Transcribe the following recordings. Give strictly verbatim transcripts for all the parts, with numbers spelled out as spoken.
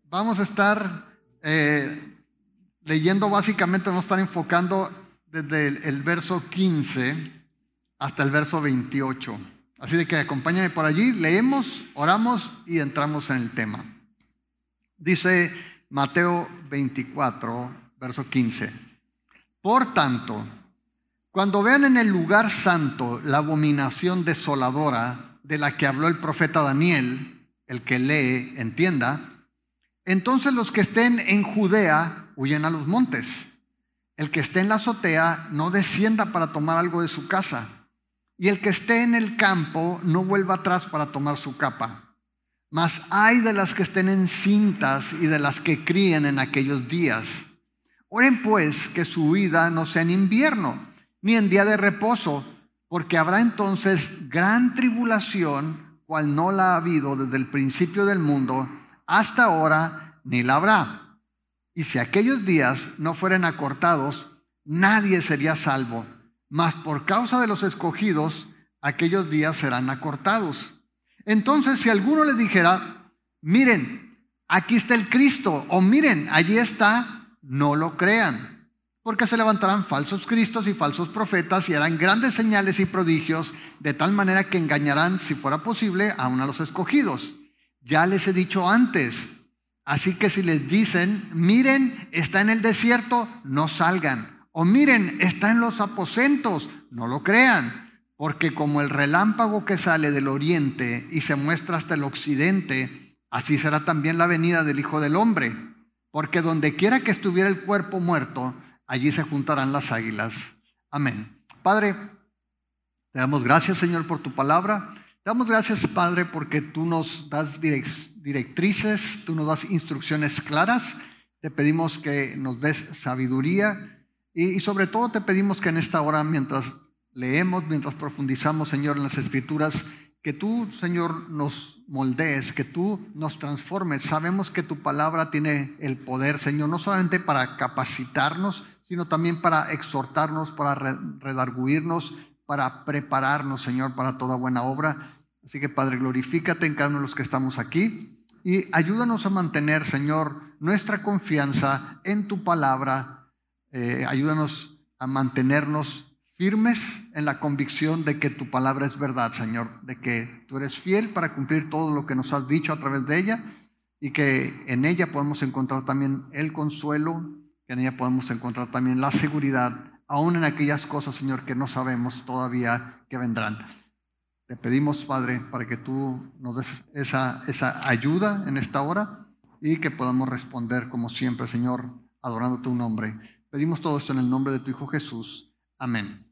vamos a estar eh, leyendo básicamente, vamos a estar enfocando desde el, el verso quince hasta el verso veintiocho. Así de que acompáñame por allí, leemos, oramos y entramos en el tema. Dice Mateo veinticuatro, verso quince. Por tanto, cuando vean en el lugar santo la abominación desoladora de la que habló el profeta Daniel, el que lee, entienda, entonces los que estén en Judea huyen a los montes. El que esté en la azotea no descienda para tomar algo de su casa. Y el que esté en el campo no vuelva atrás para tomar su capa. Mas ay de las que estén encintas y de las que críen en aquellos días. Oren pues que su huida no sea en invierno, ni en día de reposo, porque habrá entonces gran tribulación, cual no la ha habido desde el principio del mundo hasta ahora, ni la habrá. Y si aquellos días no fueren acortados, nadie sería salvo. Mas por causa de los escogidos, aquellos días serán acortados. Entonces, si alguno les dijera, miren, aquí está el Cristo, o miren, allí está, no lo crean, porque se levantarán falsos cristos y falsos profetas y harán grandes señales y prodigios, de tal manera que engañarán, si fuera posible, aún a los escogidos. Ya les he dicho antes, así que si les dicen, miren, está en el desierto, no salgan. O miren, está en los aposentos, no lo crean, porque como el relámpago que sale del oriente y se muestra hasta el occidente, así será también la venida del Hijo del Hombre. Porque donde quiera que estuviera el cuerpo muerto, allí se juntarán las águilas. Amén. Padre, te damos gracias, Señor, por tu palabra. Te damos gracias, Padre, porque tú nos das directrices, tú nos das instrucciones claras. Te pedimos que nos des sabiduría. Y sobre todo te pedimos que en esta hora, mientras leemos, mientras profundizamos, Señor, en las Escrituras, que tú, Señor, nos moldees, que tú nos transformes. Sabemos que tu palabra tiene el poder, Señor, no solamente para capacitarnos, sino también para exhortarnos, para redarguirnos, para prepararnos, Señor, para toda buena obra. Así que, Padre, glorifícate en cada uno de los que estamos aquí y ayúdanos a mantener, Señor, nuestra confianza en tu palabra. Eh, ayúdanos a mantenernos firmes en la convicción de que tu palabra es verdad, Señor, de que tú eres fiel para cumplir todo lo que nos has dicho a través de ella y que en ella podemos encontrar también el consuelo, que en ella podemos encontrar también la seguridad, aún en aquellas cosas, Señor, que no sabemos todavía que vendrán. Te pedimos, Padre, para que tú nos des esa, esa ayuda en esta hora y que podamos responder como siempre, Señor, adorando tu nombre. Pedimos todo esto en el nombre de tu Hijo Jesús. Amén.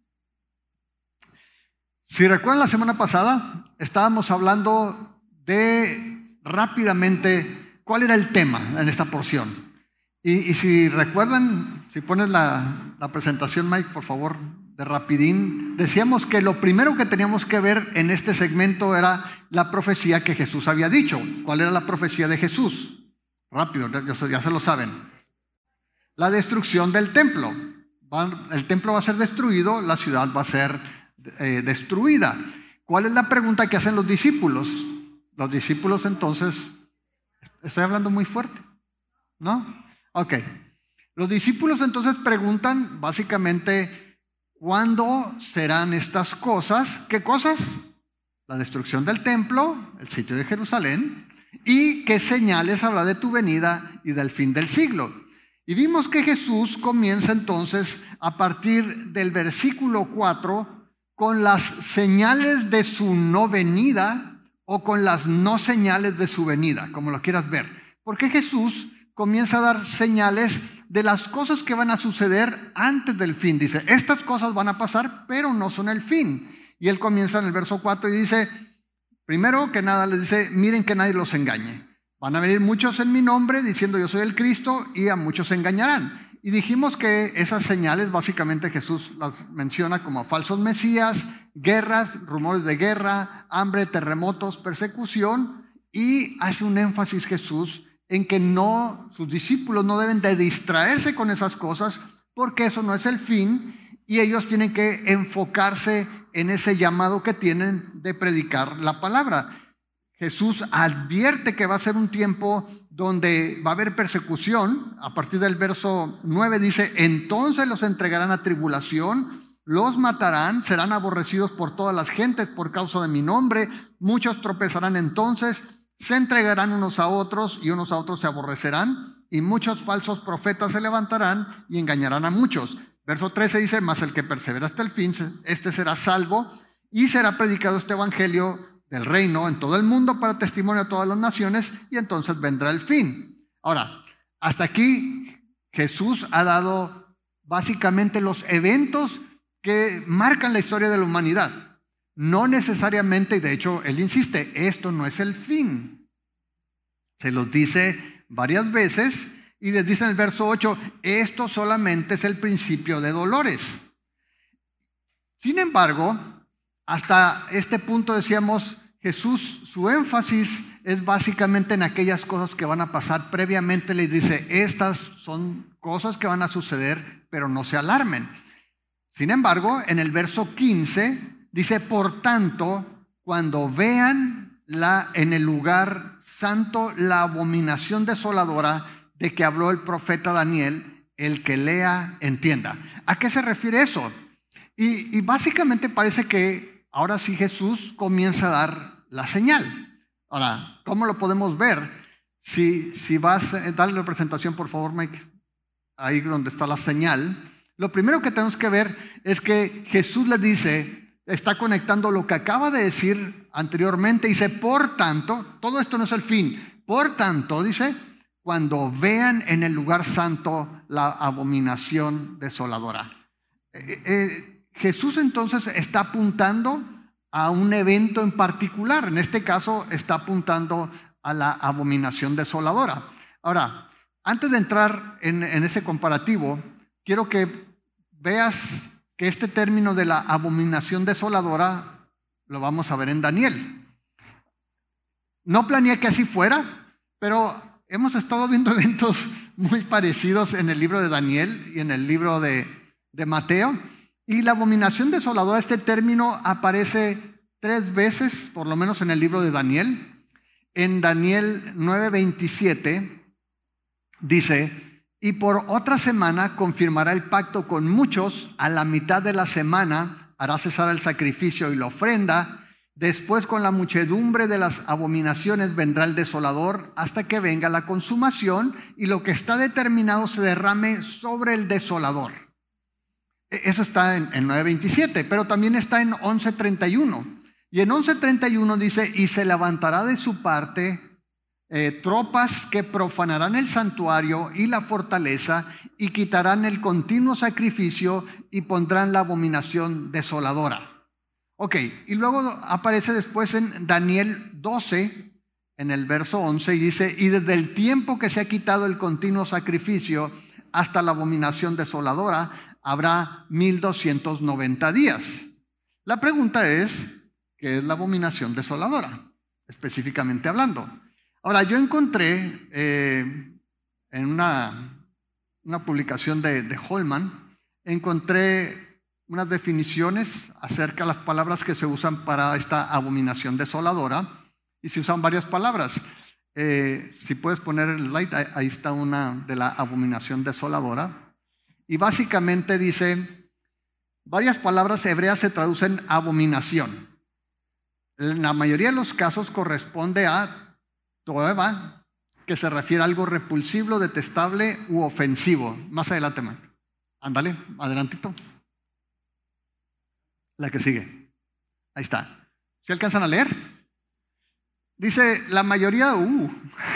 Si recuerdan, la semana pasada estábamos hablando de rápidamente cuál era el tema en esta porción. Y, y si recuerdan, si pones la, la presentación, Mike, por favor, de rapidín, decíamos que lo primero que teníamos que ver en este segmento era la profecía que Jesús había dicho. ¿Cuál era la profecía de Jesús? Rápido, ya se lo saben. La destrucción del templo. El templo va a ser destruido, la ciudad va a ser eh, destruida. ¿Cuál es la pregunta que hacen los discípulos? Los discípulos entonces, estoy hablando muy fuerte, ¿no? Ok. Los discípulos entonces preguntan básicamente, ¿cuándo serán estas cosas? ¿Qué cosas? La destrucción del templo, el sitio de Jerusalén, y qué señales habrá de tu venida y del fin del siglo. Y vimos que Jesús comienza entonces a partir del versículo cuatro con las señales de su no venida o con las no señales de su venida, como lo quieras ver. Porque Jesús comienza a dar señales de las cosas que van a suceder antes del fin. Dice, estas cosas van a pasar, pero no son el fin. Y él comienza en el verso cuatro y dice, primero que nada les dice, miren que nadie los engañe. Van a venir muchos en mi nombre diciendo yo soy el Cristo y a muchos se engañarán. Y dijimos que esas señales básicamente Jesús las menciona como falsos mesías, guerras, rumores de guerra, hambre, terremotos, persecución, y hace un énfasis Jesús en que no, sus discípulos no deben de distraerse con esas cosas porque eso no es el fin y ellos tienen que enfocarse en ese llamado que tienen de predicar la palabra. Jesús advierte que va a ser un tiempo donde va a haber persecución. A partir del verso nueve dice, entonces los entregarán a tribulación, los matarán, serán aborrecidos por todas las gentes por causa de mi nombre, muchos tropezarán entonces, se entregarán unos a otros y unos a otros se aborrecerán, y muchos falsos profetas se levantarán y engañarán a muchos. Verso trece dice, mas el que persevera hasta el fin, este será salvo, y será predicado este evangelio del reino en todo el mundo para testimonio a todas las naciones, y entonces vendrá el fin. Ahora, hasta aquí Jesús ha dado básicamente los eventos que marcan la historia de la humanidad. No necesariamente, y de hecho él insiste, esto no es el fin. Se los dice varias veces y les dice en el verso ocho, esto solamente es el principio de dolores. Sin embargo, hasta este punto decíamos, Jesús, su énfasis es básicamente en aquellas cosas que van a pasar. Previamente les dice, estas son cosas que van a suceder, pero no se alarmen. Sin embargo, en el verso quince dice, por tanto, cuando vean la, en el lugar santo la abominación desoladora de que habló el profeta Daniel, el que lea entienda. ¿A qué se refiere eso? Y, y básicamente parece que ahora sí Jesús comienza a dar la señal. Ahora, ¿cómo lo podemos ver? Si, si vas, dale la presentación por favor, Mike, ahí donde está la señal. Lo primero que tenemos que ver es que Jesús le dice, está conectando lo que acaba de decir anteriormente, dice, por tanto, todo esto no es el fin, por tanto, dice, cuando vean en el lugar santo la abominación desoladora. Eh, eh, Jesús entonces está apuntando a un evento en particular, en este caso está apuntando a la abominación desoladora. Ahora, antes de entrar en, en ese comparativo, quiero que veas que este término de la abominación desoladora lo vamos a ver en Daniel. No planeé que así fuera, pero hemos estado viendo eventos muy parecidos en el libro de Daniel y en el libro de, de Mateo. Y la abominación desoladora, este término aparece tres veces, por lo menos en el libro de Daniel. En Daniel nueve veintisiete dice, y por otra semana confirmará el pacto con muchos, a la mitad de la semana hará cesar el sacrificio y la ofrenda, después con la muchedumbre de las abominaciones vendrá el desolador hasta que venga la consumación y lo que está determinado se derrame sobre el desolador. Eso está en, en nueve veintisiete, pero también está en once treinta y uno. Y en once treinta y uno dice, y se levantará de su parte Eh, tropas que profanarán el santuario y la fortaleza y quitarán el continuo sacrificio y pondrán la abominación desoladora. Ok, y luego aparece después en Daniel doce, en el verso once, y dice, y desde el tiempo que se ha quitado el continuo sacrificio hasta la abominación desoladora, habrá mil doscientos noventa días. La pregunta es, ¿qué es la abominación desoladora? Específicamente hablando. Ahora, yo encontré eh, en una, una publicación de, de Holman, encontré unas definiciones acerca de las palabras que se usan para esta abominación desoladora, y se usan varias palabras. Eh, si puedes poner el slide, ahí, ahí está una de la abominación desoladora, y básicamente dice, varias palabras hebreas se traducen abominación. En la mayoría de los casos corresponde a toeva, que se refiere a algo repulsivo, detestable u ofensivo. Más adelante, man. Ándale, adelantito. La que sigue. Ahí está. ¿Se alcanzan a leer? Dice, la mayoría, uh,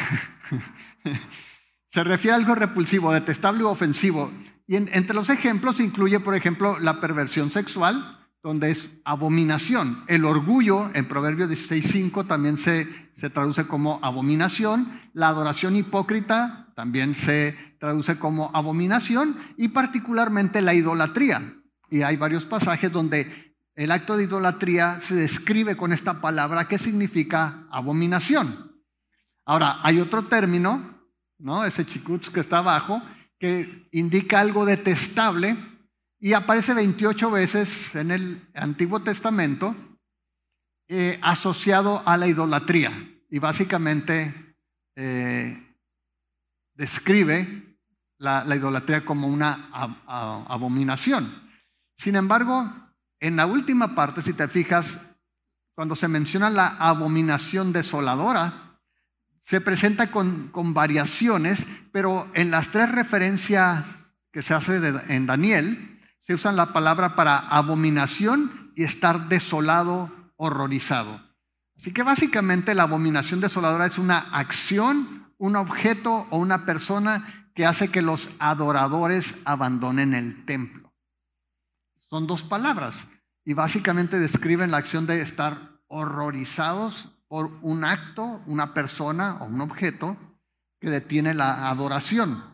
se refiere a algo repulsivo, detestable u ofensivo. Y en, entre los ejemplos incluye, por ejemplo, la perversión sexual, donde es abominación. El orgullo, en Proverbios dieciséis cinco, también se, se traduce como abominación. La adoración hipócrita también se traduce como abominación, y particularmente la idolatría. Y hay varios pasajes donde el acto de idolatría se describe con esta palabra que significa abominación. Ahora, hay otro término, ¿no? Ese chikutz que está abajo, que indica algo detestable, y aparece veintiocho veces en el Antiguo Testamento eh, asociado a la idolatría. y básicamente eh, describe la, la idolatría como una ab, ab, abominación. Sin embargo, en la última parte, si te fijas, cuando se menciona la abominación desoladora, se presenta con, con variaciones, pero en las tres referencias que se hace de, en Daniel, se usan la palabra para abominación y estar desolado, horrorizado. Así que básicamente la abominación desoladora es una acción, un objeto o una persona que hace que los adoradores abandonen el templo. Son dos palabras y básicamente describen la acción de estar horrorizados por un acto, una persona o un objeto que detiene la adoración.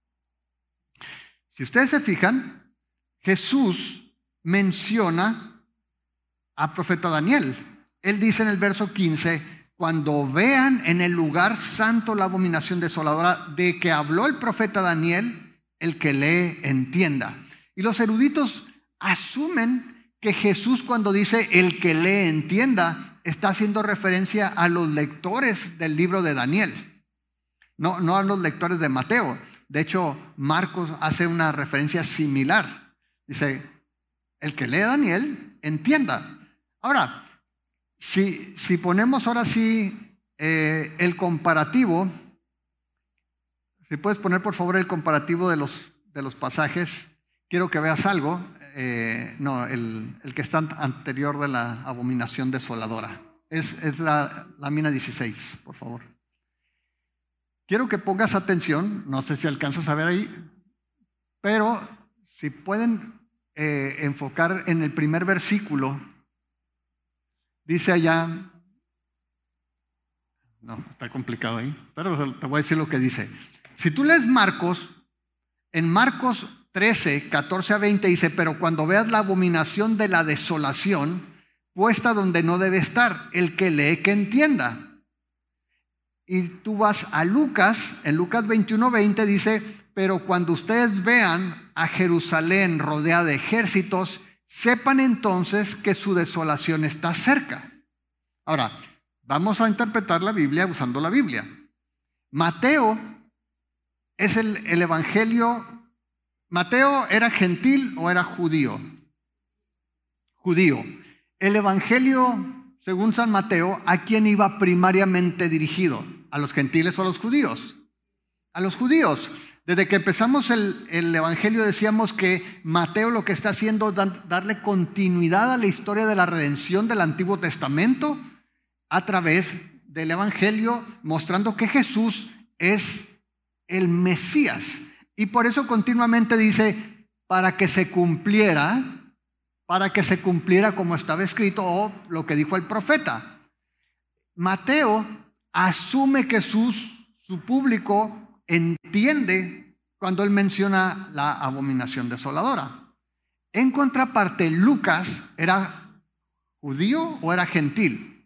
Si ustedes se fijan, Jesús menciona al profeta Daniel. Él dice en el verso quince, cuando vean en el lugar santo la abominación desoladora de que habló el profeta Daniel, el que lee entienda. Y los eruditos asumen que Jesús, cuando dice el que lee entienda, está haciendo referencia a los lectores del libro de Daniel, no, no a los lectores de Mateo. De hecho, Marcos hace una referencia similar. Dice, el que lee Daniel entienda. Ahora, si, si ponemos ahora sí eh, el comparativo, si puedes poner por favor el comparativo de los, de los pasajes, quiero que veas algo. Eh, no, el, el que está anterior de la abominación desoladora. Es, es la, la mina dieciséis, por favor. Quiero que pongas atención, no sé si alcanzas a ver ahí, pero si pueden eh, enfocar en el primer versículo, dice allá, no, está complicado ahí, pero te voy a decir lo que dice. Si tú lees Marcos, en Marcos trece, catorce a veinte dice, pero cuando veas la abominación de la desolación puesta donde no debe estar, el que lee que entienda. Y tú vas a Lucas, en Lucas veintiuno, veinte dice, pero cuando ustedes vean a Jerusalén rodeada de ejércitos, sepan entonces que su desolación está cerca. Ahora, vamos a interpretar la Biblia usando la Biblia. Mateo es el, el evangelio. ¿Mateo era gentil o era judío? Judío. El evangelio, según San Mateo, ¿a quién iba primariamente dirigido? ¿A los gentiles o a los judíos? A los judíos. Desde que empezamos el, el evangelio decíamos que Mateo lo que está haciendo es darle continuidad a la historia de la redención del Antiguo Testamento a través del evangelio, mostrando que Jesús es el Mesías. Y por eso continuamente dice, para que se cumpliera, para que se cumpliera como estaba escrito o lo que dijo el profeta. Mateo asume que sus, su público entiende cuando él menciona la abominación desoladora. En contraparte, Lucas era judío o era gentil.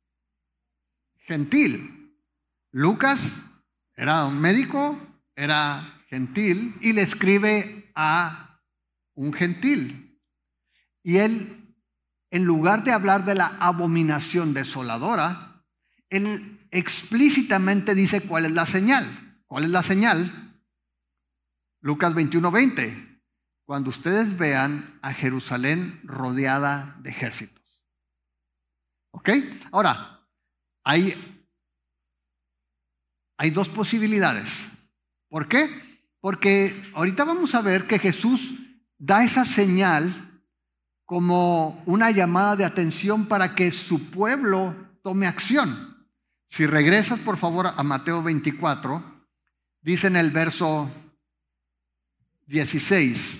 Gentil. Lucas era un médico, era gentil y le escribe a un gentil. Y él, en lugar de hablar de la abominación desoladora, él explícitamente dice cuál es la señal. ¿Cuál es la señal? Lucas veintiuno, veinte. Cuando ustedes vean a Jerusalén rodeada de ejércitos. ¿Ok? Ahora, hay, hay dos posibilidades. ¿Por qué? Porque ahorita vamos a ver que Jesús da esa señal como una llamada de atención para que su pueblo tome acción. Si regresas por favor a Mateo veinticuatro, dice en el verso dieciséis,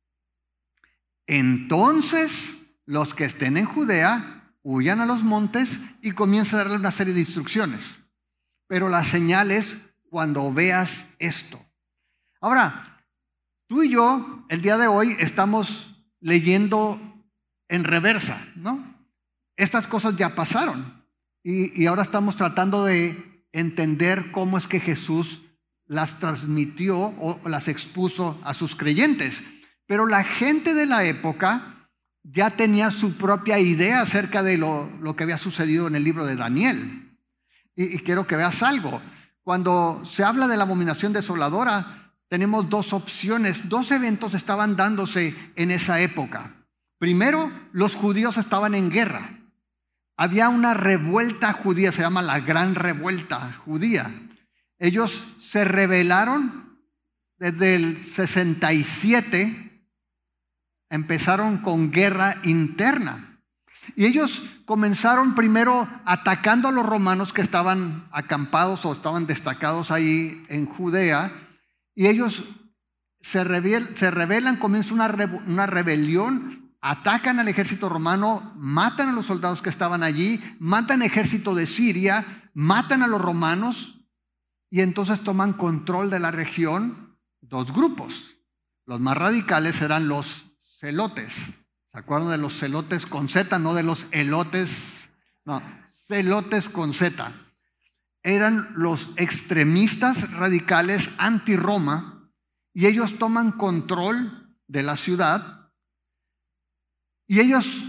entonces los que estén en Judea huyan a los montes y comienza a darle una serie de instrucciones. Pero la señal es cuando veas esto. Ahora, tú y yo el día de hoy estamos leyendo en reversa, ¿no? Estas cosas ya pasaron y, y ahora estamos tratando de entender cómo es que Jesús las transmitió o las expuso a sus creyentes. Pero la gente de la época ya tenía su propia idea acerca de lo, lo que había sucedido en el libro de Daniel. Y, y quiero que veas algo. Cuando se habla de la abominación desoladora, tenemos dos opciones. Dos eventos estaban dándose en esa época. Primero, los judíos estaban en guerra. Había una revuelta judía, se llama la Gran Revuelta Judía. Ellos se rebelaron desde el sesenta y siete, empezaron con guerra interna. Y ellos comenzaron primero atacando a los romanos que estaban acampados o estaban destacados ahí en Judea. Y ellos se, rebel, se rebelan, comienza una, re, una rebelión, atacan al ejército romano, matan a los soldados que estaban allí, matan al ejército de Siria, matan a los romanos y entonces toman control de la región dos grupos. Los más radicales eran los celotes. ¿Se acuerdan de los celotes con Z, no de los elotes? No, celotes con Z. Eran los extremistas radicales anti-Roma y ellos toman control de la ciudad y ellos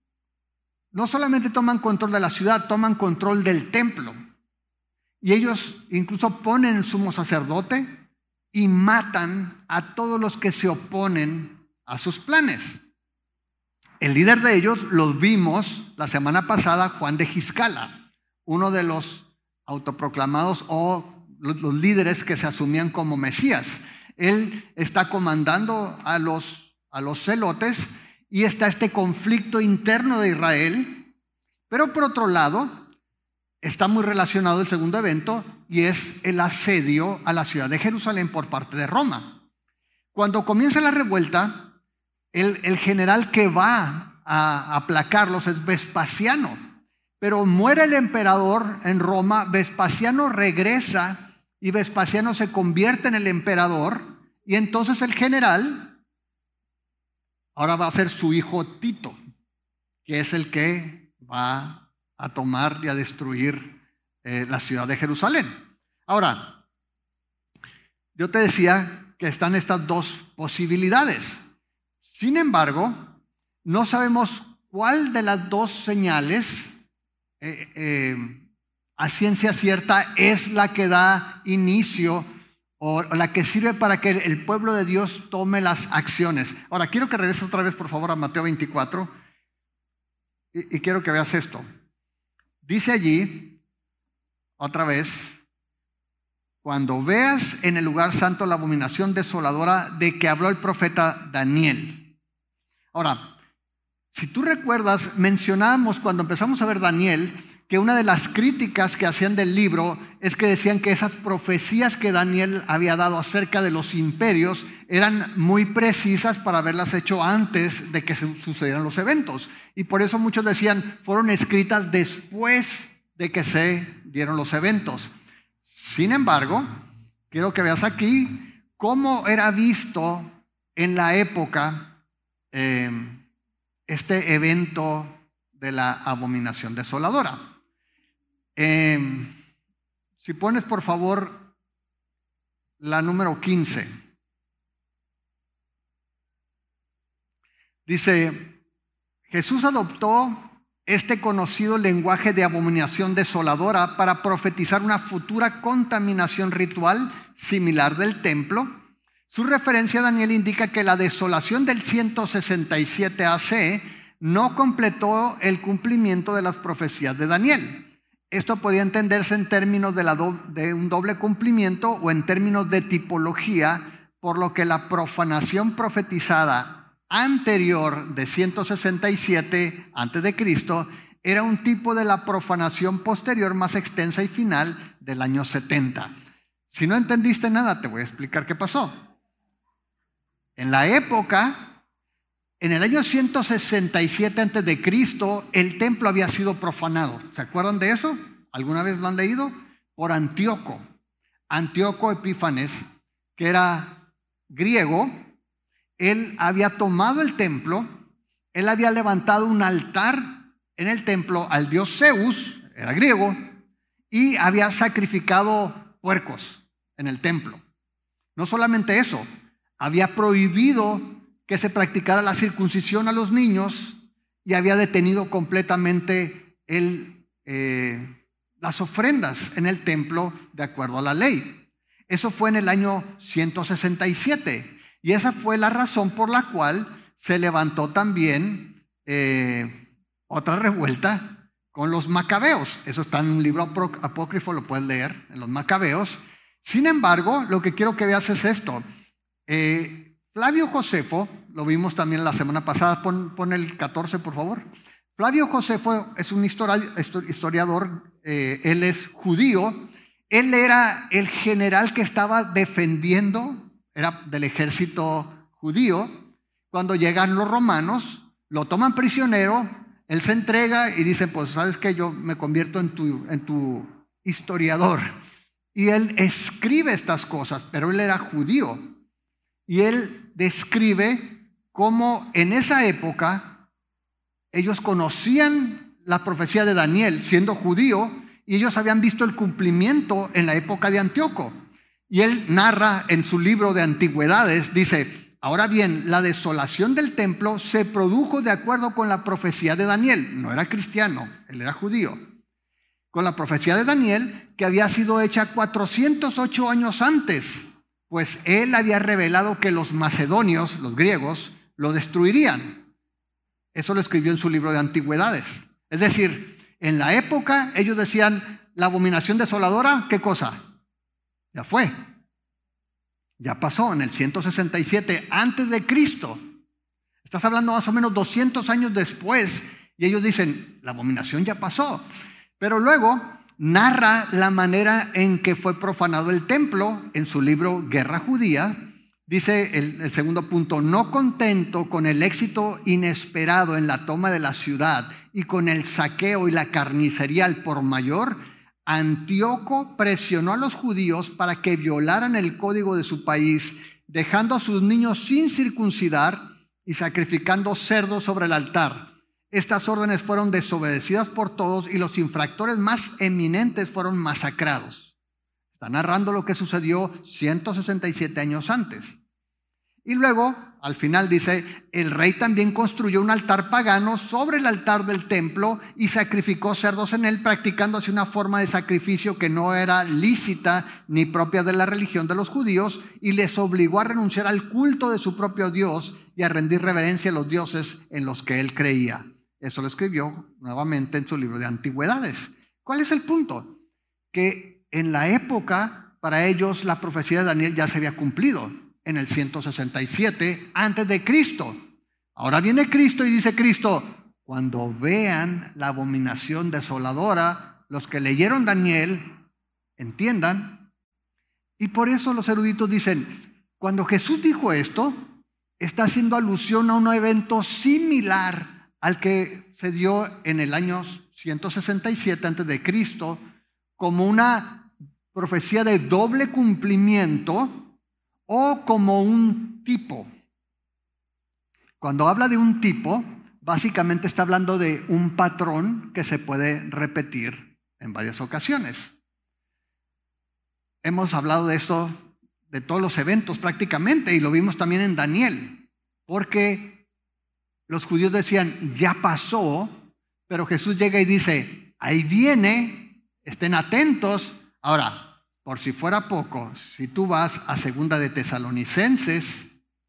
no solamente toman control de la ciudad, toman control del templo y ellos incluso ponen el sumo sacerdote y matan a todos los que se oponen a sus planes. El líder de ellos los vimos la semana pasada, Juan de Giscala, uno de los autoproclamados o los, los líderes que se asumían como Mesías. Él está comandando a los, a los celotes y está este conflicto interno de Israel, pero por otro lado está muy relacionado el segundo evento y es el asedio a la ciudad de Jerusalén por parte de Roma. Cuando comienza la revuelta, el, el general que va a aplacarlos es Vespasiano. Pero muere el emperador en Roma, Vespasiano regresa y Vespasiano se convierte en el emperador y entonces el general ahora va a ser su hijo Tito, que es el que va a tomar y a destruir eh, la ciudad de Jerusalén. Ahora, yo te decía que están estas dos posibilidades. Sin embargo, no sabemos cuál de las dos señales Eh, eh, a ciencia cierta es la que da inicio o la que sirve para que el pueblo de Dios tome las acciones. Ahora, quiero que regreses otra vez, por favor, a Mateo veinticuatro y, y quiero que veas esto. Dice allí, otra vez, cuando veas en el lugar santo la abominación desoladora de que habló el profeta Daniel. Ahora, si tú recuerdas, mencionábamos cuando empezamos a ver Daniel que una de las críticas que hacían del libro es que decían que esas profecías que Daniel había dado acerca de los imperios eran muy precisas para haberlas hecho antes de que sucedieran los eventos. Y por eso muchos decían, fueron escritas después de que se dieron los eventos. Sin embargo, quiero que veas aquí cómo era visto en la época eh, este evento de la abominación desoladora. Eh, si pones por favor la número quince. Dice, Jesús adoptó este conocido lenguaje de abominación desoladora para profetizar una futura contaminación ritual similar del templo. Su referencia a Daniel indica que la desolación del ciento sesenta y siete A C no completó el cumplimiento de las profecías de Daniel. Esto podía entenderse en términos de, la do, de un doble cumplimiento o en términos de tipología, por lo que la profanación profetizada anterior de ciento sesenta y siete antes de Cristo era un tipo de la profanación posterior más extensa y final del año setenta. Si no entendiste nada, te voy a explicar qué pasó. En la época, en el año ciento sesenta y siete antes de Cristo, el templo había sido profanado. ¿Se acuerdan de eso? ¿Alguna vez lo han leído? Por Antíoco. Antíoco Epífanes, que era griego, él había tomado el templo, él había levantado un altar en el templo al dios Zeus, era griego, y había sacrificado puercos en el templo. No solamente eso, había prohibido que se practicara la circuncisión a los niños y había detenido completamente el, eh, las ofrendas en el templo de acuerdo a la ley. Eso fue en el año ciento sesenta y siete. Y esa fue la razón por la cual se levantó también eh, otra revuelta con los macabeos. Eso está en un libro apócrifo, lo puedes leer, en los macabeos. Sin embargo, lo que quiero que veas es esto. Eh, Flavio Josefo, lo vimos también la semana pasada, pon, pon el catorce por favor. Flavio Josefo es un historiador, eh, él es judío, él era el general que estaba defendiendo, era del ejército judío. Cuando llegan los romanos, lo toman prisionero, él se entrega y dice, pues sabes que yo me convierto en tu, en tu historiador. Y él escribe estas cosas, pero él era judío. Y él describe cómo en esa época ellos conocían la profecía de Daniel siendo judío y ellos habían visto el cumplimiento en la época de Antíoco. Y él narra en su libro de Antigüedades, dice, ahora bien, la desolación del templo se produjo de acuerdo con la profecía de Daniel. No era cristiano, él era judío. Con la profecía de Daniel que había sido hecha cuatrocientos ocho años antes, pues él había revelado que los macedonios, los griegos, lo destruirían. Eso lo escribió en su libro de Antigüedades. Es decir, en la época ellos decían, la abominación desoladora, ¿qué cosa? Ya fue. Ya pasó en el ciento sesenta y siete antes de Cristo. Estás hablando más o menos doscientos años después y ellos dicen, la abominación ya pasó. Pero luego narra la manera en que fue profanado el templo en su libro Guerra Judía. Dice el, el segundo punto, no contento con el éxito inesperado en la toma de la ciudad y con el saqueo y la carnicería al por mayor, Antíoco presionó a los judíos para que violaran el código de su país, dejando a sus niños sin circuncidar y sacrificando cerdos sobre el altar. Estas órdenes fueron desobedecidas por todos y los infractores más eminentes fueron masacrados. Está narrando lo que sucedió ciento sesenta y siete años antes. Y luego, al final dice, el rey también construyó un altar pagano sobre el altar del templo y sacrificó cerdos en él, practicando así una forma de sacrificio que no era lícita ni propia de la religión de los judíos, y les obligó a renunciar al culto de su propio Dios y a rendir reverencia a los dioses en los que él creía. Eso lo escribió nuevamente en su libro de Antigüedades. ¿Cuál es el punto? Que en la época, para ellos, la profecía de Daniel ya se había cumplido en el ciento sesenta y siete antes de Cristo. Ahora viene Cristo y dice Cristo, cuando vean la abominación desoladora, los que leyeron Daniel, entiendan. Y por eso los eruditos dicen, cuando Jesús dijo esto, está haciendo alusión a un evento similar al que se dio en el año ciento sesenta y siete antes de Cristo, como una profecía de doble cumplimiento o como un tipo. Cuando habla de un tipo, básicamente está hablando de un patrón que se puede repetir en varias ocasiones. Hemos hablado de esto, de todos los eventos prácticamente, y lo vimos también en Daniel, porque los judíos decían, ya pasó, pero Jesús llega y dice, ahí viene, estén atentos. Ahora, por si fuera poco, si tú vas a Segunda de Tesalonicenses,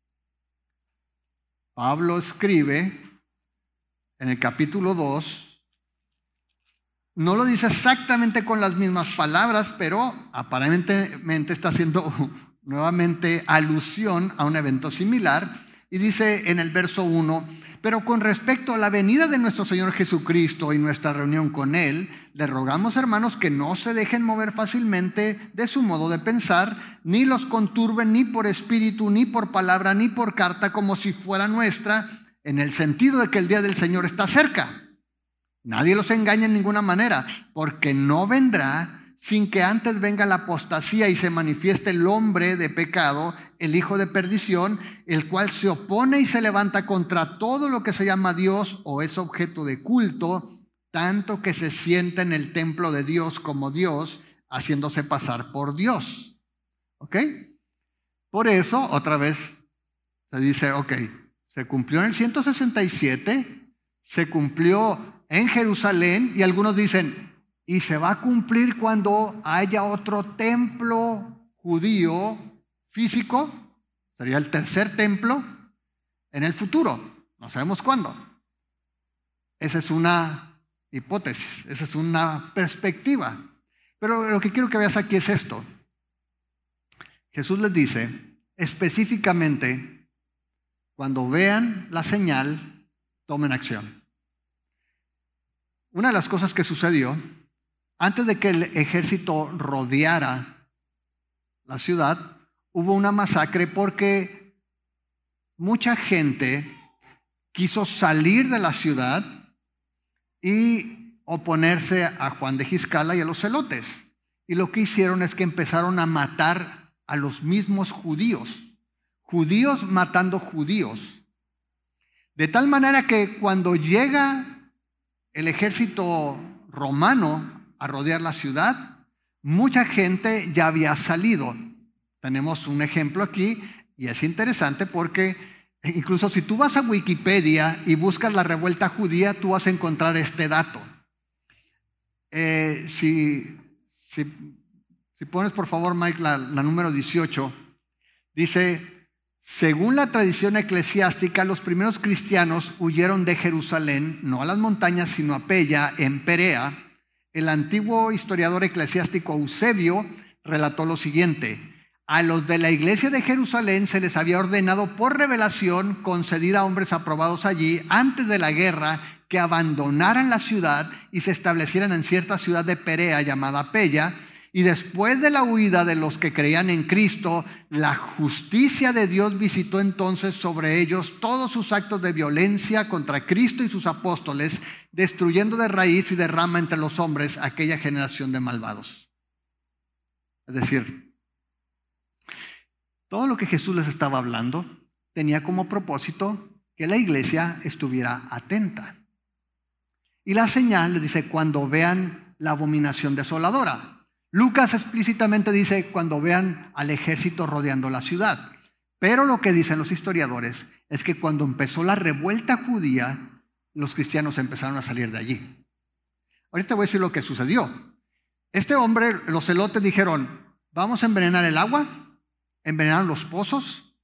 Pablo escribe en el capítulo dos, no lo dice exactamente con las mismas palabras, pero aparentemente está haciendo nuevamente alusión a un evento similar, y dice en el verso uno, pero con respecto a la venida de nuestro Señor Jesucristo y nuestra reunión con Él, le rogamos, hermanos, que no se dejen mover fácilmente de su modo de pensar, ni los conturben ni por espíritu, ni por palabra, ni por carta, como si fuera nuestra, en el sentido de que el día del Señor está cerca. Nadie los engaña en ninguna manera, porque no vendrá sin que antes venga la apostasía y se manifieste el hombre de pecado, el hijo de perdición, el cual se opone y se levanta contra todo lo que se llama Dios o es objeto de culto, tanto que se sienta en el templo de Dios como Dios, haciéndose pasar por Dios. ¿Ok? Por eso, otra vez, se dice, ok, se cumplió en el ciento sesenta y siete, se cumplió en Jerusalén, y algunos dicen, y se va a cumplir cuando haya otro templo judío físico, sería el tercer templo, en el futuro. No sabemos cuándo. Esa es una hipótesis, esa es una perspectiva. Pero lo que quiero que veas aquí es esto. Jesús les dice, específicamente, cuando vean la señal, tomen acción. Una de las cosas que sucedió, antes de que el ejército rodeara la ciudad, hubo una masacre porque mucha gente quiso salir de la ciudad y oponerse a Juan de Giscala y a los celotes. Y lo que hicieron es que empezaron a matar a los mismos judíos, judíos matando judíos. De tal manera que cuando llega el ejército romano a rodear la ciudad, mucha gente ya había salido. Tenemos un ejemplo aquí y es interesante porque incluso si tú vas a Wikipedia y buscas la revuelta judía, tú vas a encontrar este dato. Eh, si, si, si pones por favor, Mike, la, la número dieciocho, dice, según la tradición eclesiástica, los primeros cristianos huyeron de Jerusalén, no a las montañas, sino a Pella, en Perea. El antiguo historiador eclesiástico Eusebio relató lo siguiente: a los de la iglesia de Jerusalén se les había ordenado por revelación concedida a hombres aprobados allí antes de la guerra que abandonaran la ciudad y se establecieran en cierta ciudad de Perea llamada Pella. Y después de la huida de los que creían en Cristo, la justicia de Dios visitó entonces sobre ellos todos sus actos de violencia contra Cristo y sus apóstoles, destruyendo de raíz y de rama entre los hombres aquella generación de malvados. Es decir, todo lo que Jesús les estaba hablando tenía como propósito que la iglesia estuviera atenta. Y la señal les dice cuando vean la abominación desoladora. Lucas explícitamente dice cuando vean al ejército rodeando la ciudad. Pero lo que dicen los historiadores es que cuando empezó la revuelta judía, los cristianos empezaron a salir de allí. Ahorita te voy a decir lo que sucedió. Este hombre, los celotes dijeron, vamos a envenenar el agua, envenenar los pozos.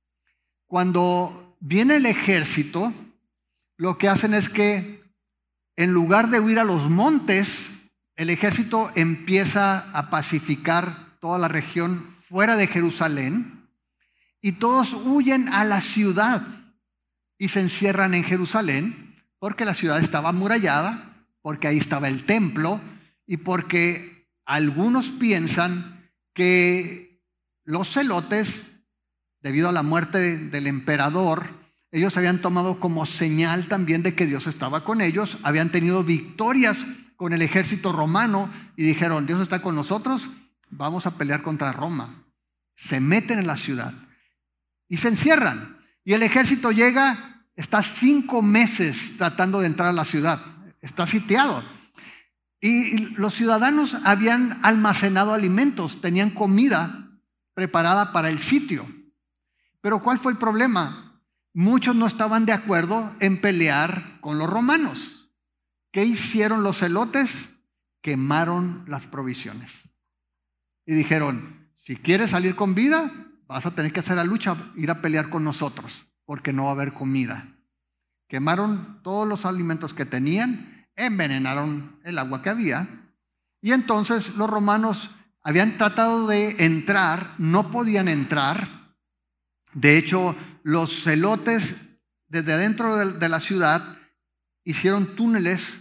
Cuando viene el ejército, lo que hacen es que en lugar de huir a los montes, el ejército empieza a pacificar toda la región fuera de Jerusalén y todos huyen a la ciudad y se encierran en Jerusalén porque la ciudad estaba amurallada, porque ahí estaba el templo y porque algunos piensan que los celotes, debido a la muerte del emperador, ellos habían tomado como señal también de que Dios estaba con ellos, habían tenido victorias con el ejército romano y dijeron, Dios está con nosotros, vamos a pelear contra Roma. Se meten en la ciudad y se encierran. Y el ejército llega, está cinco meses tratando de entrar a la ciudad, está sitiado. Y los ciudadanos habían almacenado alimentos, tenían comida preparada para el sitio. Pero ¿cuál fue el problema? Muchos no estaban de acuerdo en pelear con los romanos. ¿Qué hicieron los celotes? Quemaron las provisiones. Y dijeron, si quieres salir con vida, vas a tener que hacer la lucha, ir a pelear con nosotros, porque no va a haber comida. Quemaron todos los alimentos que tenían, envenenaron el agua que había, y entonces los romanos habían tratado de entrar, no podían entrar. De hecho, los celotes desde adentro de, de la ciudad hicieron túneles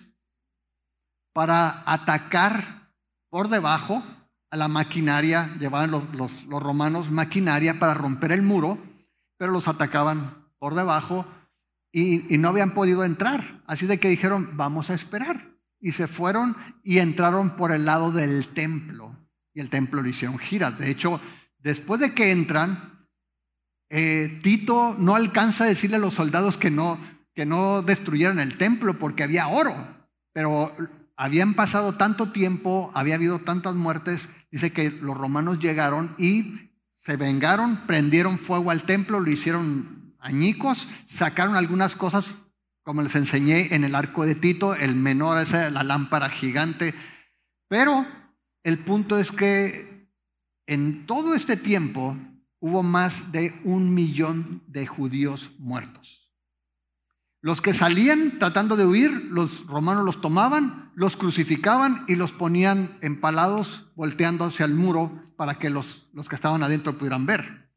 para atacar por debajo a la maquinaria, llevaban los, los, los romanos maquinaria para romper el muro, pero los atacaban por debajo y, y no habían podido entrar. Así de que dijeron, vamos a esperar. Y se fueron y entraron por el lado del templo. Y el templo lo hicieron giras. De hecho, después de que entran, eh, Tito no alcanza a decirle a los soldados que no, que no destruyeran el templo porque había oro. Pero habían pasado tanto tiempo, había habido tantas muertes, dice que los romanos llegaron y se vengaron, prendieron fuego al templo, lo hicieron añicos, sacaron algunas cosas, como les enseñé en el arco de Tito, el menor, esa, la lámpara gigante, Pero el punto es que en todo este tiempo hubo más de un millón de judíos muertos. Los que salían tratando de huir, los romanos los tomaban, los crucificaban y los ponían empalados, volteando hacia el muro para que los, los que estaban adentro pudieran ver.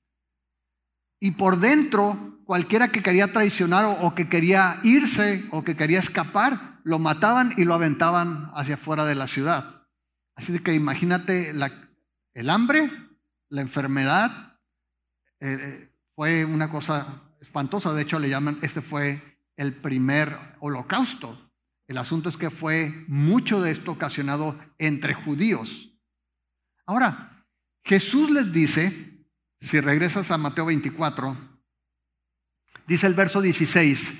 Y por dentro, cualquiera que quería traicionar o, o que quería irse o que quería escapar, lo mataban y lo aventaban hacia afuera de la ciudad. Así que imagínate la, el hambre, la enfermedad, eh, fue una cosa espantosa. De hecho, le llaman, este fue el primer holocausto. El asunto es que fue mucho de esto ocasionado entre judíos. Ahora, Jesús les dice, si regresas a Mateo veinticuatro, dice el verso dieciséis,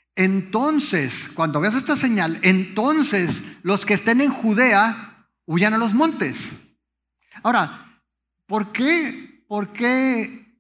entonces, cuando veas esta señal, entonces los que estén en Judea huyan a los montes. Ahora, ¿por qué, por qué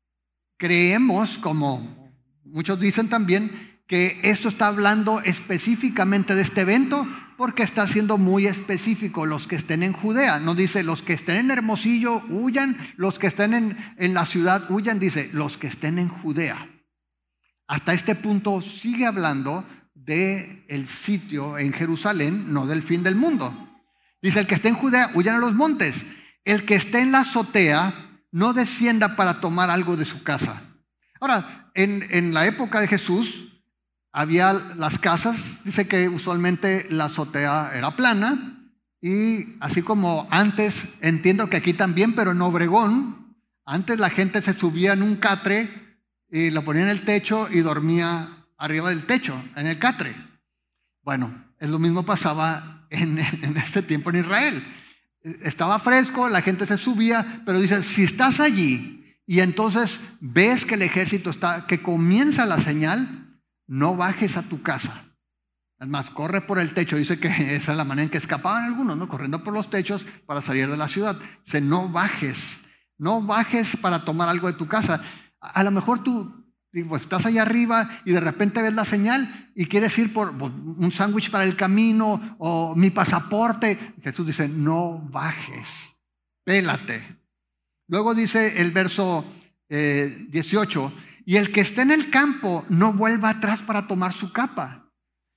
creemos, como muchos dicen también, que esto está hablando específicamente de este evento? Porque está siendo muy específico, los que estén en Judea. No dice los que estén en Hermosillo huyan, los que estén en, en la ciudad huyan, dice los que estén en Judea. Hasta este punto sigue hablando del sitio en Jerusalén, no del fin del mundo. Dice el que esté en Judea huyan a los montes, el que esté en la azotea no descienda para tomar algo de su casa. Ahora, en, en la época de Jesús, había las casas, dice que usualmente la azotea era plana, y así como antes, entiendo que aquí también, pero en Obregón, antes la gente se subía en un catre y lo ponía en el techo y dormía arriba del techo, en el catre. Bueno, es lo mismo pasaba en, en este tiempo en Israel. Estaba fresco, la gente se subía, pero dice, si estás allí y entonces ves que el ejército está, que comienza la señal, no bajes a tu casa. Es más, corre por el techo. Dice que esa es la manera en que escapaban algunos, ¿no? Corriendo por los techos para salir de la ciudad. Dice, no bajes. No bajes para tomar algo de tu casa. A, a lo mejor tú pues, estás allá arriba y de repente ves la señal y quieres ir por, por un sándwich para el camino o mi pasaporte. Jesús dice, no bajes. Pélate. Luego dice el verso eh, dieciocho, y el que esté en el campo no vuelva atrás para tomar su capa.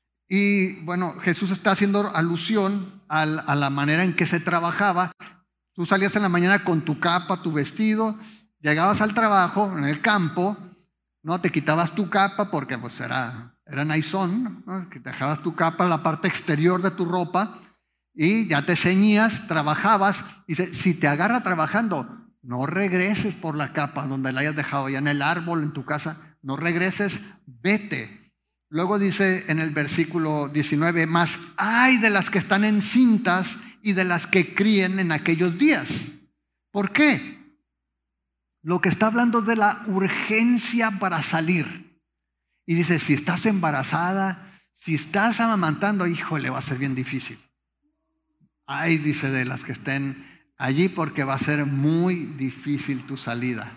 Y bueno, Jesús está haciendo alusión a la manera en que se trabajaba. Tú salías en la mañana con tu capa, tu vestido, llegabas al trabajo en el campo, ¿no? Te quitabas tu capa porque pues era, era naizón, ¿no? Que te dejabas tu capa en la parte exterior de tu ropa y ya te ceñías, trabajabas. Y si te agarra trabajando, no regreses por la capa donde la hayas dejado ya en el árbol, en tu casa. No regreses, vete. Luego dice en el versículo diecinueve, más ay de las que están encintas y de las que críen en aquellos días. ¿Por qué? Lo que está hablando es de la urgencia para salir. Y dice, si estás embarazada, si estás amamantando, híjole, va a ser bien difícil. Ay, dice, de las que estén allí, porque va a ser muy difícil tu salida.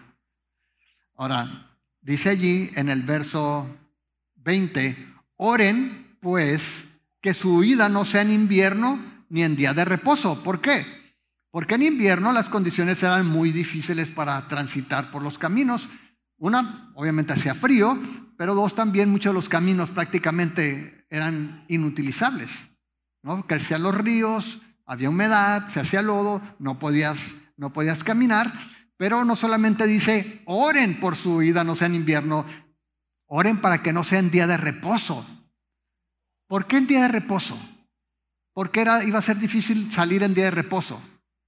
Ahora, dice allí en el verso veinte, oren pues que su huida no sea en invierno ni en día de reposo. ¿Por qué? Porque en invierno las condiciones eran muy difíciles para transitar por los caminos. Una, obviamente hacía frío, pero dos, también muchos de los caminos prácticamente eran inutilizables, ¿no? Crecían los ríos, había humedad, se hacía lodo, no podías, no podías caminar. Pero no solamente dice, oren por su huida, no sea en invierno, oren para que no sea en día de reposo. ¿Por qué en día de reposo? ¿Por qué era, iba a ser difícil salir en día de reposo?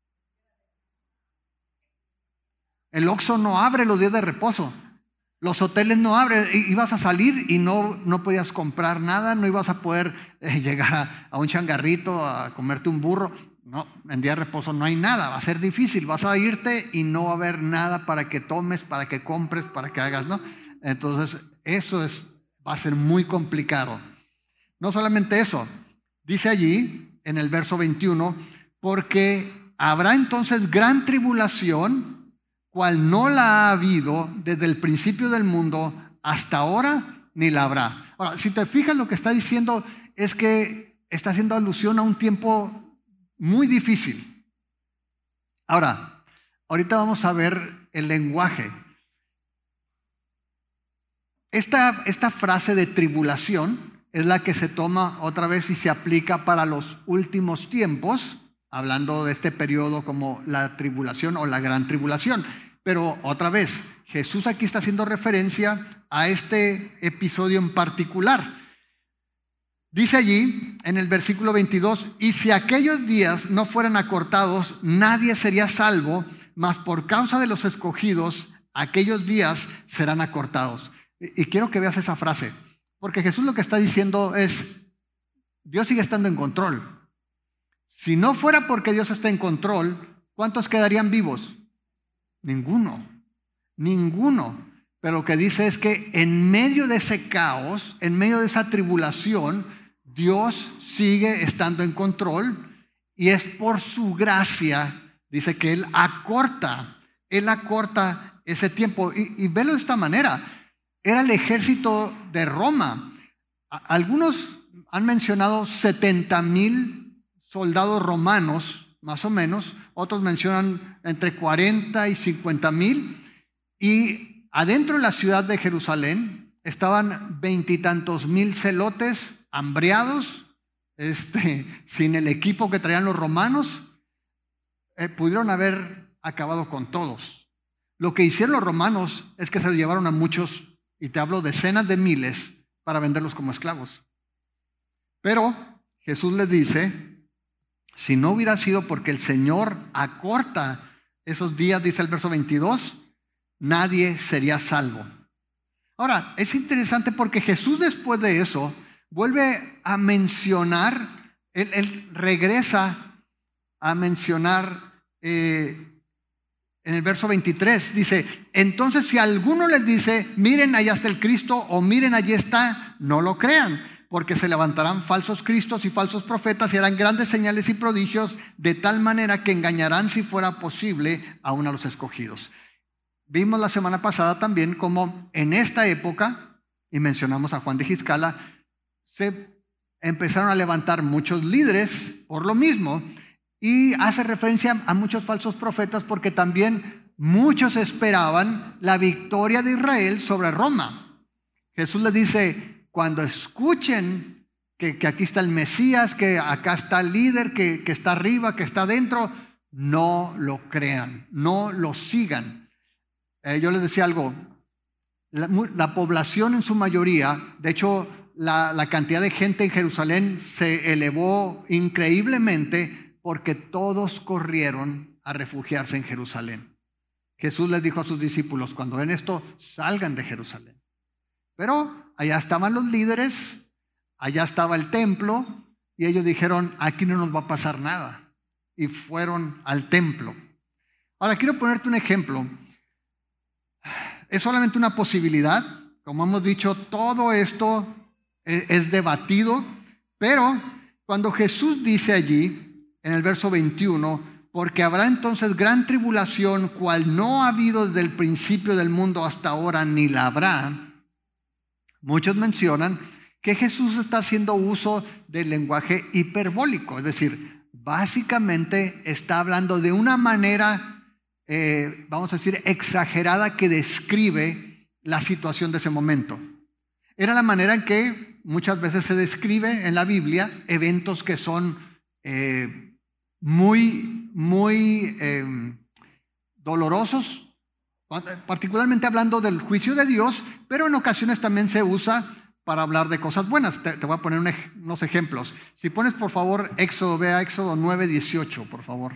El Oxxo no abre los días de reposo. Los hoteles no abren. Ibas a salir y no, no podías comprar nada, no ibas a poder eh, llegar a, a un changarrito, a comerte un burro. No, en día de reposo no hay nada, va a ser difícil, vas a irte y no va a haber nada para que tomes, para que compres, para que hagas, ¿no? Entonces, eso es, va a ser muy complicado. No solamente eso, dice allí en el verso veintiuno, porque habrá entonces gran tribulación, cual no la ha habido desde el principio del mundo hasta ahora, ni la habrá. Ahora, si te fijas, lo que está diciendo es que está haciendo alusión a un tiempo muy difícil. Ahora, ahorita vamos a ver el lenguaje. Esta, esta frase de tribulación es la que se toma otra vez y se aplica para los últimos tiempos, hablando de este periodo como la tribulación o la gran tribulación. Pero otra vez, Jesús aquí está haciendo referencia a este episodio en particular. Dice allí en el versículo veintidós, y si aquellos días no fueran acortados, nadie sería salvo, mas por causa de los escogidos, aquellos días serán acortados. Y quiero que veas esa frase, porque Jesús lo que está diciendo es, Dios sigue estando en control. Si no fuera porque Dios está en control, ¿cuántos quedarían vivos? Ninguno, ninguno. Pero lo que dice es que en medio de ese caos, en medio de esa tribulación, Dios sigue estando en control y es por su gracia, dice que Él acorta, Él acorta ese tiempo. Y, y velo de esta manera. Era el ejército de Roma. Algunos han mencionado setenta mil soldados romanos, más o menos. Otros mencionan entre cuarenta y cincuenta mil. Y adentro de la ciudad de Jerusalén estaban veintitantos mil celotes hambriados, este, sin el equipo que traían los romanos. Eh, pudieron haber acabado con todos. Lo que hicieron los romanos es que se llevaron a muchos, y te hablo decenas de miles, para venderlos como esclavos. Pero Jesús les dice, si no hubiera sido porque el Señor acorta esos días, dice el verso veintidós, nadie sería salvo. Ahora, es interesante porque Jesús después de eso vuelve a mencionar, él, él regresa a mencionar eh, en el verso veintitrés, dice, entonces si alguno les dice, miren allá está el Cristo o miren allí está, no lo crean, porque se levantarán falsos cristos y falsos profetas y harán grandes señales y prodigios de tal manera que engañarán, si fuera posible, aún a los escogidos. Vimos la semana pasada también cómo en esta época, y mencionamos a Juan de Giscala, se empezaron a levantar muchos líderes por lo mismo, y hace referencia a muchos falsos profetas porque también muchos esperaban la victoria de Israel sobre Roma. Jesús les dice, cuando escuchen que, que aquí está el Mesías, que acá está el líder, que, que está arriba, que está adentro, no lo crean, no lo sigan. Eh, yo les decía algo, la, la población en su mayoría, de hecho la, la cantidad de gente en Jerusalén se elevó increíblemente porque todos corrieron a refugiarse en Jerusalén. Jesús les dijo a sus discípulos, cuando ven esto, salgan de Jerusalén. Pero allá estaban los líderes, allá estaba el templo, y ellos dijeron, aquí no nos va a pasar nada. Y fueron al templo. Ahora, quiero ponerte un ejemplo. Es solamente una posibilidad. Como hemos dicho, todo esto es, es debatido, pero cuando Jesús dice allí, en el verso veintiuno, porque habrá entonces gran tribulación, cual no ha habido desde el principio del mundo hasta ahora, ni la habrá. Muchos mencionan que Jesús está haciendo uso del lenguaje hiperbólico, es decir, básicamente está hablando de una manera, eh, vamos a decir, exagerada que describe la situación de ese momento. Era la manera en que muchas veces se describe en la Biblia eventos que son eh, muy, muy eh, dolorosos, particularmente hablando del juicio de Dios, pero en ocasiones también se usa para hablar de cosas buenas. Te, te voy a poner un, unos ejemplos. Si pones por favor Éxodo, ve a Éxodo nueve dieciocho, por favor.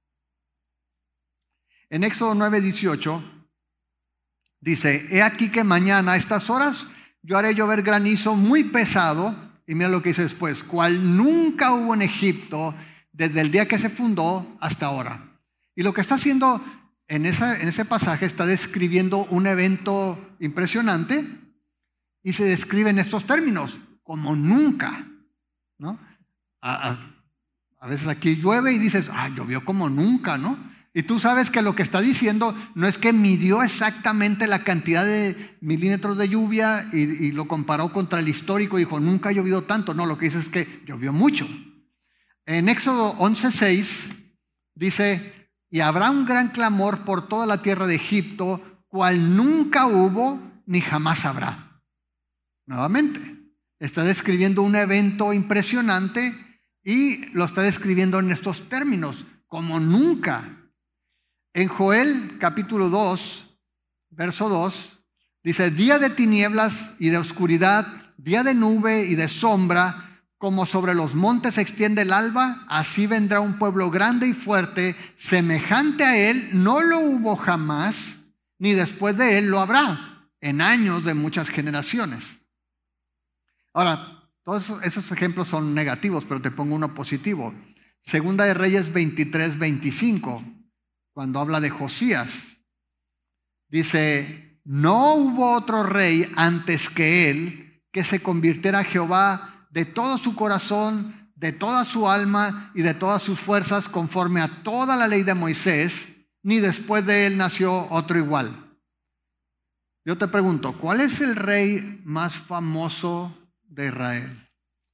En Éxodo nueve dieciocho dice, he aquí que mañana a estas horas yo haré llover granizo muy pesado, y mira lo que dice después, cual nunca hubo en Egipto desde el día que se fundó hasta ahora. Y lo que está haciendo en, esa, en ese pasaje está describiendo un evento impresionante y se describe en estos términos, como nunca, ¿no? A, a, a veces aquí llueve y dices, ah, llovió como nunca, ¿no? Y tú sabes que lo que está diciendo no es que midió exactamente la cantidad de milímetros de lluvia y, y lo comparó contra el histórico y dijo, nunca ha llovido tanto. No, lo que dice es que llovió mucho. En Éxodo once seis dice, y habrá un gran clamor por toda la tierra de Egipto, cual nunca hubo ni jamás habrá. Nuevamente, está describiendo un evento impresionante y lo está describiendo en estos términos, como nunca. En Joel capítulo dos, verso dos, dice, día de tinieblas y de oscuridad, día de nube y de sombra, como sobre los montes se extiende el alba, así vendrá un pueblo grande y fuerte, semejante a él, no lo hubo jamás, ni después de él lo habrá, en años de muchas generaciones. Ahora, todos esos ejemplos son negativos, pero te pongo uno positivo. Segunda de Reyes veintitrés, veinticinco, cuando habla de Josías, dice, no hubo otro rey antes que él que se convirtiera a Jehová de todo su corazón, de toda su alma y de todas sus fuerzas, conforme a toda la ley de Moisés, ni después de él nació otro igual. Yo te pregunto, ¿cuál es el rey más famoso de Israel?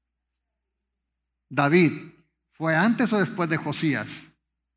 David. ¿Fue antes o después de Josías?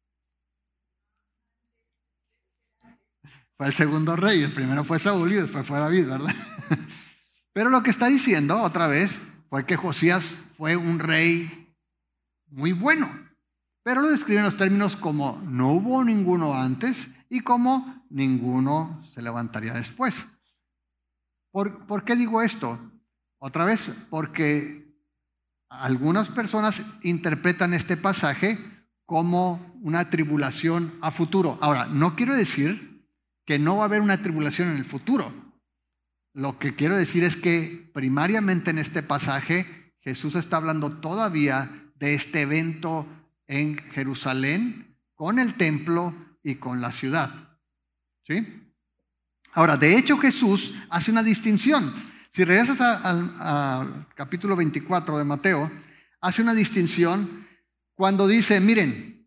Fue el segundo rey. El primero fue Saúl y después fue David, ¿verdad? Pero lo que está diciendo otra vez fue que Josías fue un rey muy bueno. Pero lo describe en los términos como no hubo ninguno antes y como ninguno se levantaría después. ¿Por, ¿por qué digo esto? Otra vez, porque algunas personas interpretan este pasaje como una tribulación a futuro. Ahora, no quiero decir que no va a haber una tribulación en el futuro. Lo que quiero decir es que primariamente en este pasaje Jesús está hablando todavía de este evento en Jerusalén con el templo y con la ciudad. ¿Sí? Ahora, de hecho Jesús hace una distinción. Si regresas al capítulo veinticuatro de Mateo, hace una distinción cuando dice, miren,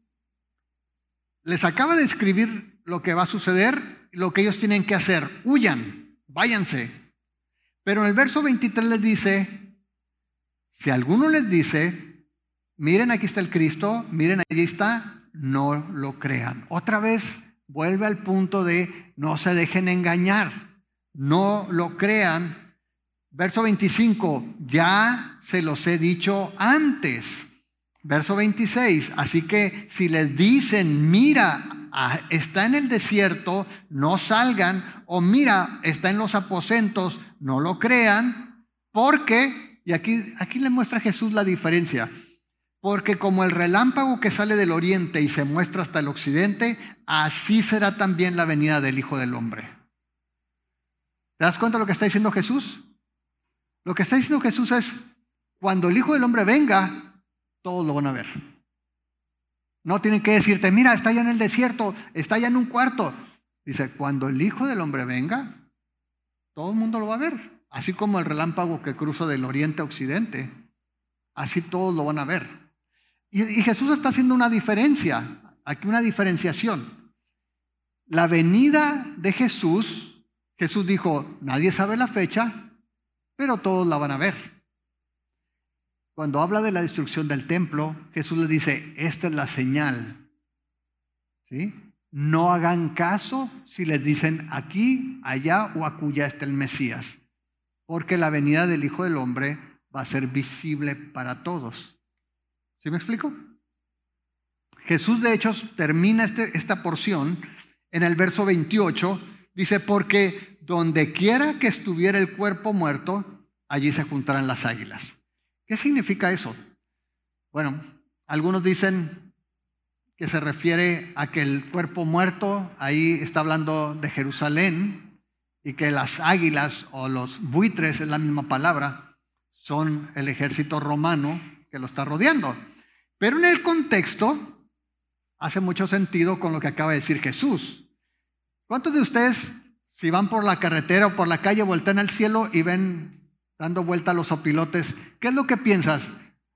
les acaba de escribir lo que va a suceder, lo que ellos tienen que hacer, huyan, váyanse. Pero en el verso veintitrés les dice, si alguno les dice, miren aquí está el Cristo, miren allí está, no lo crean. Otra vez vuelve al punto de no se dejen engañar, no lo crean. Verso veinticinco, ya se los he dicho antes. Verso veintiséis, así que si les dicen, mira, está en el desierto, no salgan, o mira, está en los aposentos, no lo crean, porque, y aquí, aquí le muestra Jesús la diferencia, porque como el relámpago que sale del oriente y se muestra hasta el occidente, así será también la venida del Hijo del Hombre. ¿Te das cuenta de lo que está diciendo Jesús? Lo que está diciendo Jesús es, cuando el Hijo del Hombre venga, todos lo van a ver. No tienen que decirte, mira, está allá en el desierto, está allá en un cuarto. Dice, cuando el Hijo del Hombre venga, todo el mundo lo va a ver. Así como el relámpago que cruza del oriente a occidente, así todos lo van a ver. Y, y Jesús está haciendo una diferencia, aquí una diferenciación. La venida de Jesús, Jesús dijo, nadie sabe la fecha, pero todos la van a ver. Cuando habla de la destrucción del templo, Jesús le dice, esta es la señal. ¿Sí? No hagan caso si les dicen aquí, allá o acullá está el Mesías, porque la venida del Hijo del Hombre va a ser visible para todos. ¿Sí me explico? Jesús de hecho termina este, esta porción en el verso veintiocho, dice, porque donde quiera que estuviera el cuerpo muerto, allí se juntarán las águilas. ¿Qué significa eso? Bueno, algunos dicen que se refiere a que el cuerpo muerto, ahí está hablando de Jerusalén, y que las águilas o los buitres, es la misma palabra, son el ejército romano que lo está rodeando. Pero en el contexto hace mucho sentido con lo que acaba de decir Jesús. ¿Cuántos de ustedes, si van por la carretera o por la calle, voltean al cielo y ven dando vuelta a los opilotes, qué es lo que piensas?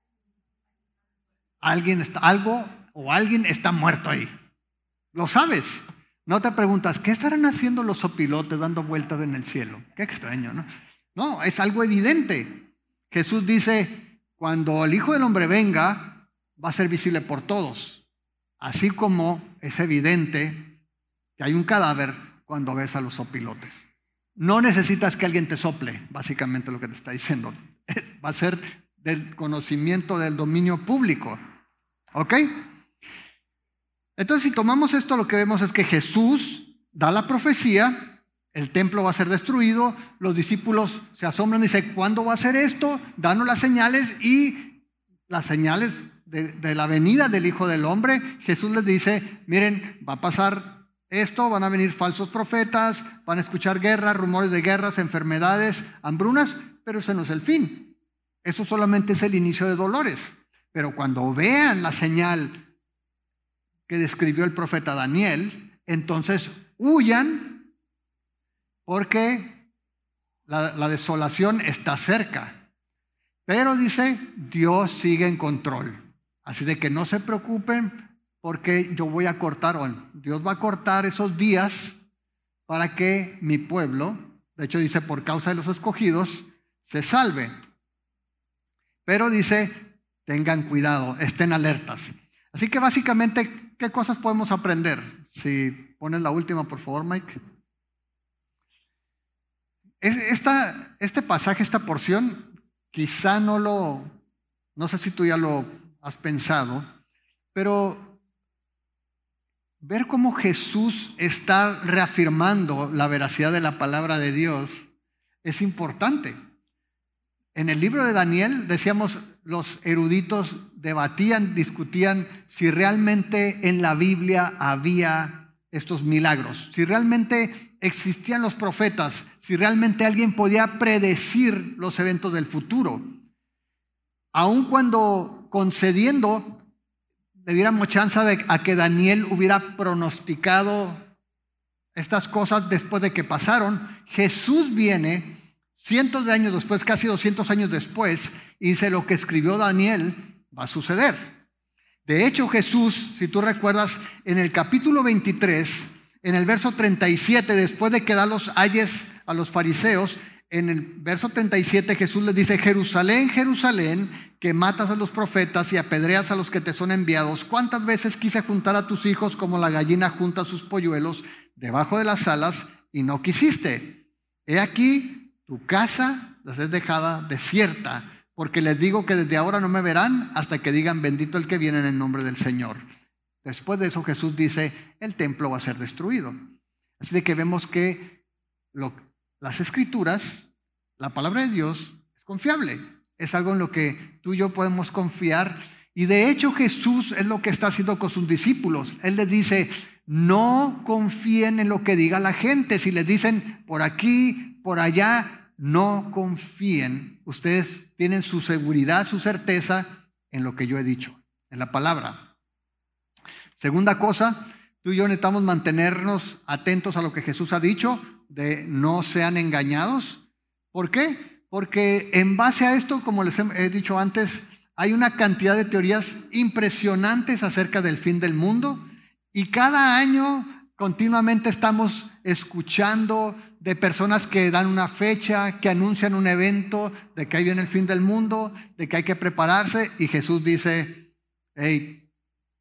Alguien está, algo o alguien está muerto ahí. Lo sabes. No te preguntas, ¿qué estarán haciendo los opilotes dando vueltas en el cielo? Qué extraño, ¿no? No, es algo evidente. Jesús dice, cuando el Hijo del Hombre venga, va a ser visible por todos, así como es evidente que hay un cadáver cuando ves a los sopilotes. No necesitas que alguien te sople, básicamente lo que te está diciendo. Va a ser del conocimiento del dominio público. ¿Ok? Entonces, si tomamos esto, lo que vemos es que Jesús da la profecía, el templo va a ser destruido, los discípulos se asombran y dicen, ¿cuándo va a ser esto? Danos las señales, y las señales de, de la venida del Hijo del Hombre. Jesús les dice, miren, va a pasar esto, van a venir falsos profetas, van a escuchar guerras, rumores de guerras, enfermedades, hambrunas, pero ese no es el fin. Eso solamente es el inicio de dolores. Pero cuando vean la señal que describió el profeta Daniel, entonces huyan, porque la, la desolación está cerca. Pero dice, Dios sigue en control. Así de que no se preocupen, porque yo voy a cortar, bueno, Dios va a cortar esos días para que mi pueblo, de hecho dice por causa de los escogidos, se salve. Pero dice, tengan cuidado, estén alertas. Así que básicamente, ¿qué cosas podemos aprender? Si pones la última, por favor, Mike. Esta, este pasaje, esta porción, quizá no lo, no sé si tú ya lo has pensado, pero ver cómo Jesús está reafirmando la veracidad de la palabra de Dios es importante. En el libro de Daniel, decíamos, los eruditos debatían, discutían si realmente en la Biblia había estos milagros, si realmente existían los profetas, si realmente alguien podía predecir los eventos del futuro. Aun cuando concediendo le diéramos chance de, a que Daniel hubiera pronosticado estas cosas después de que pasaron, Jesús viene cientos de años después, casi doscientos años después, y dice, lo que escribió Daniel va a suceder. De hecho, Jesús, si tú recuerdas, en el capítulo veintitrés, en el verso treinta y siete, después de que da los ayes a los fariseos, en el verso treinta y siete Jesús les dice, Jerusalén, Jerusalén, que matas a los profetas y apedreas a los que te son enviados, ¿cuántas veces quise juntar a tus hijos como la gallina junta sus polluelos debajo de las alas y no quisiste? He aquí, tu casa les es dejada desierta, porque les digo que desde ahora no me verán hasta que digan, bendito el que viene en el nombre del Señor. Después de eso Jesús dice, el templo va a ser destruido. Así de que vemos que lo, las escrituras, la palabra de Dios es confiable. Es algo en lo que tú y yo podemos confiar. Y de hecho Jesús es lo que está haciendo con sus discípulos. Él les dice, no confíen en lo que diga la gente. Si les dicen por aquí, por allá, no confíen. Ustedes tienen su seguridad, su certeza en lo que yo he dicho, en la palabra. Segunda cosa, tú y yo necesitamos mantenernos atentos a lo que Jesús ha dicho, de no sean engañados. ¿Por qué? Porque en base a esto, como les he dicho antes, hay una cantidad de teorías impresionantes acerca del fin del mundo, y cada año continuamente estamos escuchando de personas que dan una fecha, que anuncian un evento, de que ahí viene el fin del mundo, de que hay que prepararse, y Jesús dice, hey,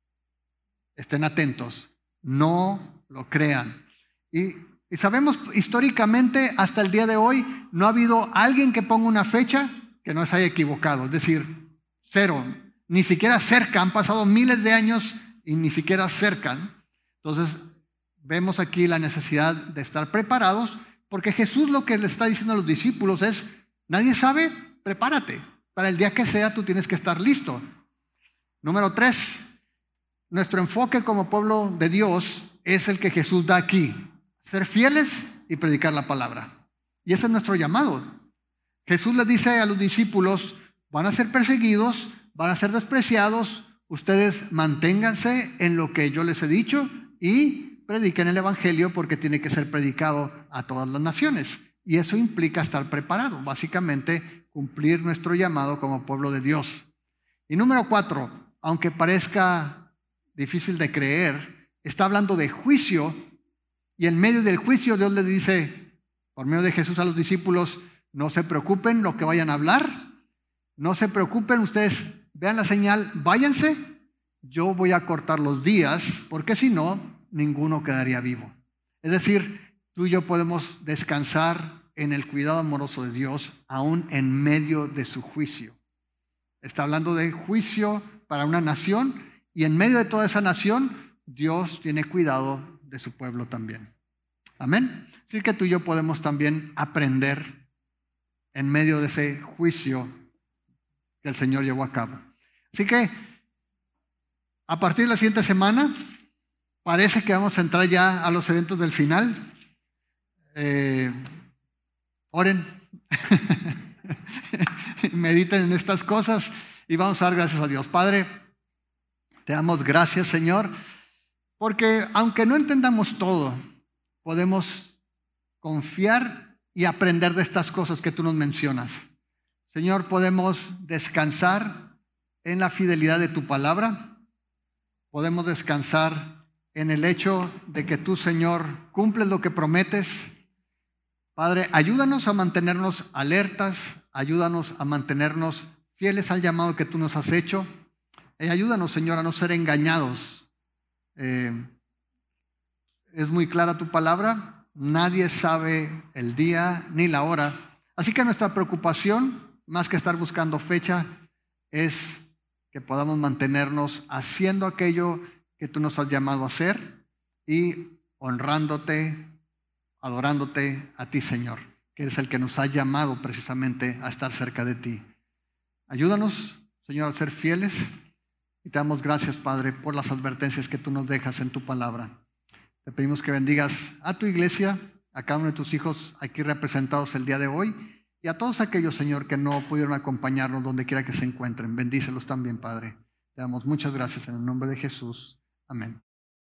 estén atentos, no lo crean. Y, y sabemos históricamente, hasta el día de hoy, no ha habido alguien que ponga una fecha que no se haya equivocado, es decir, cero, ni siquiera cerca, han pasado miles de años y ni siquiera cercan. Entonces, vemos aquí la necesidad de estar preparados, porque Jesús lo que le está diciendo a los discípulos es, nadie sabe, prepárate, para el día que sea tú tienes que estar listo. Número tres, nuestro enfoque como pueblo de Dios es el que Jesús da aquí, ser fieles y predicar la palabra. Y ese es nuestro llamado. Jesús les dice a los discípulos, van a ser perseguidos, van a ser despreciados, ustedes manténganse en lo que yo les he dicho y prediquen el evangelio, porque tiene que ser predicado a todas las naciones. Y eso implica estar preparado, básicamente cumplir nuestro llamado como pueblo de Dios. Y número cuatro, aunque parezca difícil de creer, está hablando de juicio, y en medio del juicio Dios les dice, por medio de Jesús a los discípulos, no se preocupen lo que vayan a hablar, no se preocupen, ustedes vean la señal, váyanse, yo voy a cortar los días, porque si no, ninguno quedaría vivo. Es decir, tú y yo podemos descansar en el cuidado amoroso de Dios, aún en medio de su juicio. Está hablando de juicio para una nación, y en medio de toda esa nación, Dios tiene cuidado de su pueblo también. Amén. Así que tú y yo podemos también aprender en medio de ese juicio que el Señor llevó a cabo. Así que a partir de la siguiente semana parece que vamos a entrar ya a los eventos del final. Eh, oren, mediten en estas cosas y vamos a dar gracias a Dios. Padre, te damos gracias, Señor, porque aunque no entendamos todo, podemos confiar y aprender de estas cosas que tú nos mencionas. Señor, podemos descansar en la fidelidad de tu palabra. Podemos descansar en el hecho de que tú, Señor, cumples lo que prometes. Padre, ayúdanos a mantenernos alertas, ayúdanos a mantenernos fieles al llamado que tú nos has hecho. Y ayúdanos, Señor, a no ser engañados. Eh, es muy clara tu palabra. Nadie sabe el día ni la hora. Así que nuestra preocupación, más que estar buscando fecha, es que podamos mantenernos haciendo aquello que tú nos has llamado a hacer y honrándote, adorándote a ti, Señor, que eres el que nos ha llamado precisamente a estar cerca de ti. Ayúdanos, Señor, a ser fieles y te damos gracias, Padre, por las advertencias que tú nos dejas en tu palabra. Te pedimos que bendigas a tu iglesia, a cada uno de tus hijos aquí representados el día de hoy y a todos aquellos, Señor, que no pudieron acompañarnos donde quiera que se encuentren. Bendícelos también, Padre. Te damos muchas gracias en el nombre de Jesús. Amén.